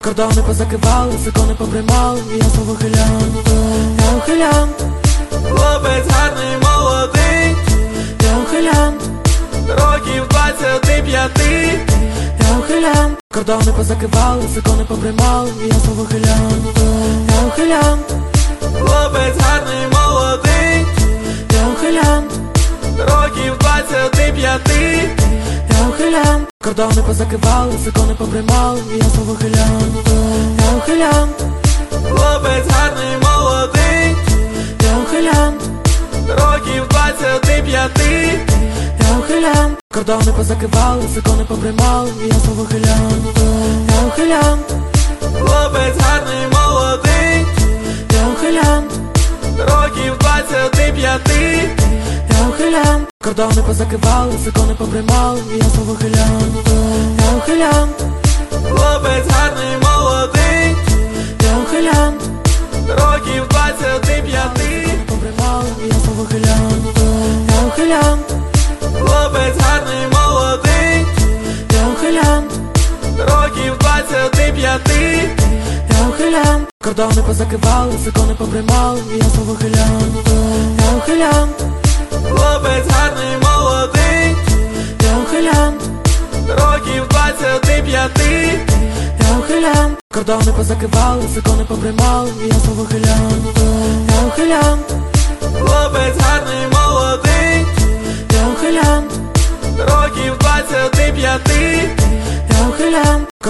Кордони позакривали, закони поприймали, і я знову ухилянт, я ухилянт. Хлопець гарний, молодий, я ухилянт, років 25. я ухилянт. Кордони позакривали, закони поприймали, і я знову ухилянт, я ухилянт. Хлопець гарний, молодий, я ухилянт, років 25. я ухилянт. Кордони позакривали, закони поприймали, і я знову ухилянт, я ухилянт. Хлопець гарний, молодий, я ухилянт, років 25. я ухилянт. Кордони позакривали, закони поприймали, і я знову ухилянт, я ухилянт. Хлопець гарний, молодий, я ухилянт, років 25. я ухилянт. Кордони позакривали, закони поприймали, і я знову ухилянт, я ухилянт. Хлопець гарний, молодий, я ухилянт, років 25. поприймали, і я знову ухилянт, я ухилянт. Хлопець гарний, молодий, я ухилянт, років 25. я ухилянт. Кордони позакривали, закони поприймали, і я знову ухилянт, я ухилянт. Хлопець гарний, молодий, я ухилянт, років 25. я ухилянт. Кордони позакривали, закони поприймали, і я знову ухилянт, я ухилянт. Хлопець гарний, молодий, я ухилянт, років 25. я ухилянт.